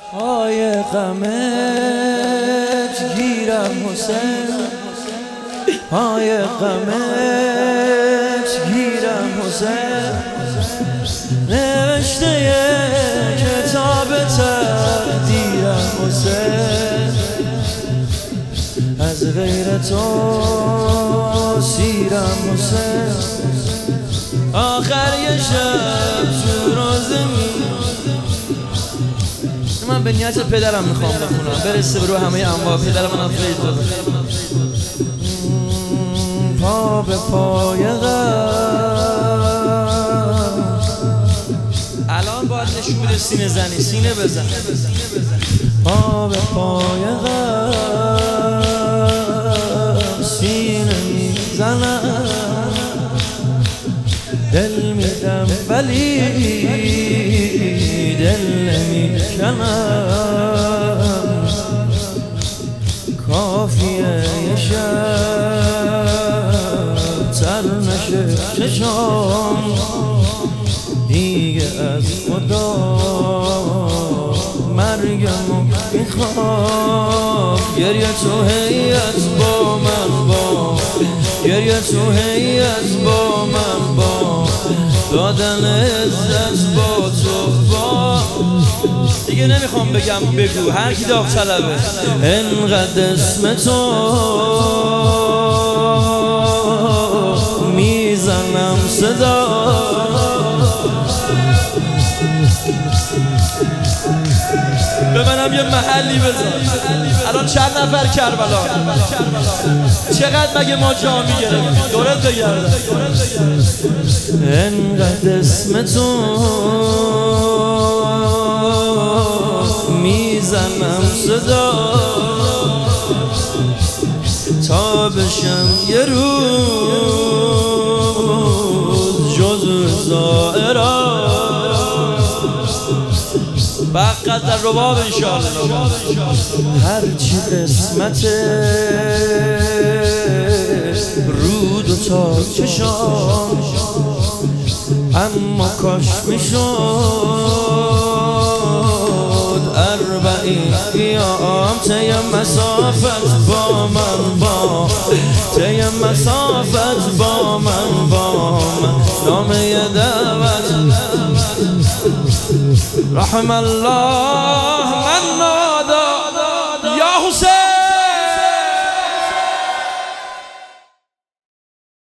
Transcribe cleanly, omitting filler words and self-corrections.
پای غمت گیرم حسین، پای غمت گیرم حسین. نوشته کتاب تقدیرم حسین، از غیر تو سیرم حسین. آخر یه شب تو روزه من به نیت پدرم میخوام بخونم برسه برو همه انواع پدر من افرید داده. پا به پای غم الان باید نشون بده سینه زنی، سینه بزن. پا به پای غم سینه میزنم، دل میدم ولی دل نمیکنم. کافیه یه شب تر نشه چشام، دیگه از خدا مرگمو میخوام. گریه تو هیت با من با، گریه تو هیت با من با، دادن عزت با تو با. دیگه نمیخوام بگم بگو هر کی داوطلبه. انقدر اسم تو میزنم صدا، به منم یه محلی بزن. الان چند نفر کربلا؟ چقدر مگه ما جا میگیریم؟ دورت بگردم. انقدر اسم تو میزنم صدا، تا بشم یه روز جزو زائرا. بقت در رباب انشاءالله. هرچی قسمت رود و تا چشام، اما کاش میشد 40 ایام طی مسافت با من با، طی مسافت با من با. نامه دعوت رحم الله من